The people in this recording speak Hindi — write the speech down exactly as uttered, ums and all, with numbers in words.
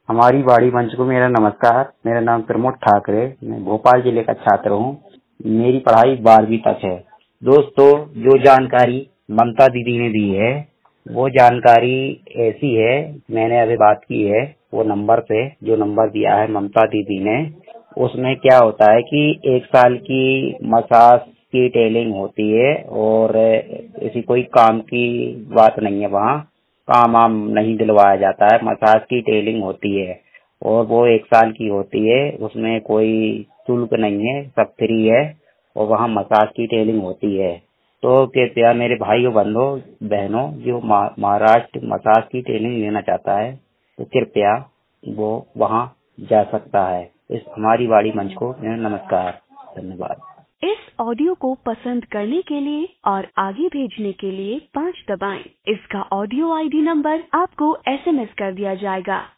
हमारी बाड़ी मंच को मेरा नमस्कार। मेरा नाम प्रमोद ठाकरे, मैं भोपाल जिले का छात्र हूँ। मेरी पढ़ाई बारहवीं तक है। दोस्तों, जो जानकारी ममता दीदी ने दी है वो जानकारी ऐसी है, मैंने अभी बात की है वो नंबर पे, जो नंबर दिया है ममता दीदी ने, उसमें क्या होता है कि एक साल की मसाज की ट्रेनिंग होती है और ऐसी कोई काम की बात नहीं है। वहाँ काम वाम नहीं दिलवाया जाता है, मसाज की ट्रेनिंग होती है और वो एक साल की होती है। उसमें कोई शुल्क नहीं है, सब फ्री है और वहाँ मसाज की ट्रेनिंग होती है। तो कृपया मेरे भाइयों बंधुओं बहनों, जो महाराष्ट्र मसाज की ट्रेनिंग लेना चाहता है तो कृपया वो वहाँ जा सकता है। इस हमारी बाड़ी मंच को मेरा नमस्कार, धन्यवाद। इस ऑडियो को पसंद करने के लिए और आगे भेजने के लिए पाँच दबाएं। इसका ऑडियो आईडी नंबर आपको एसएमएस कर दिया जाएगा।